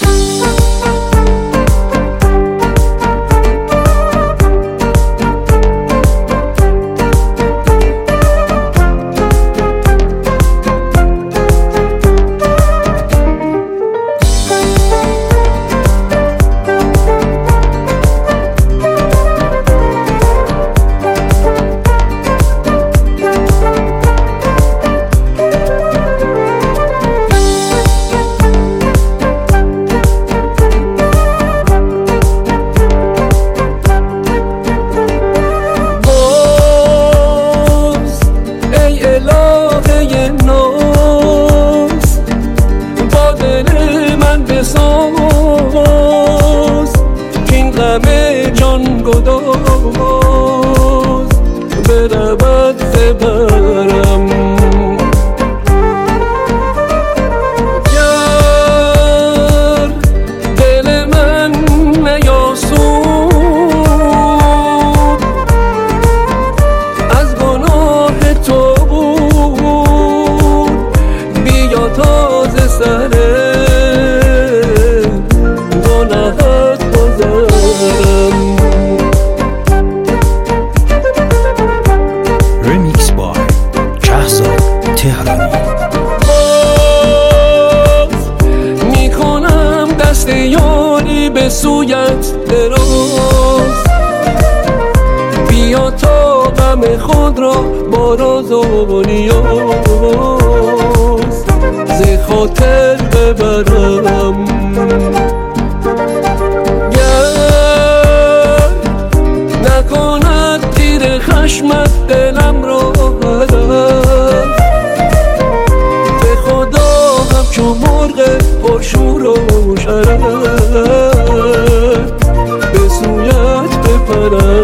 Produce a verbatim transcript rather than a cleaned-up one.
بساز کین غم جان گداز برود زبرم گر دل من نیاسود از گناه تو بود بیا تازه سره میکنم دست یاری به سویت دراز بیا تا غم خود را با راز و نیاز ز خاطر ببرم گر نکند تیر خشمت دلم را چو مرغ پرشور و شرف به سویت بپرم.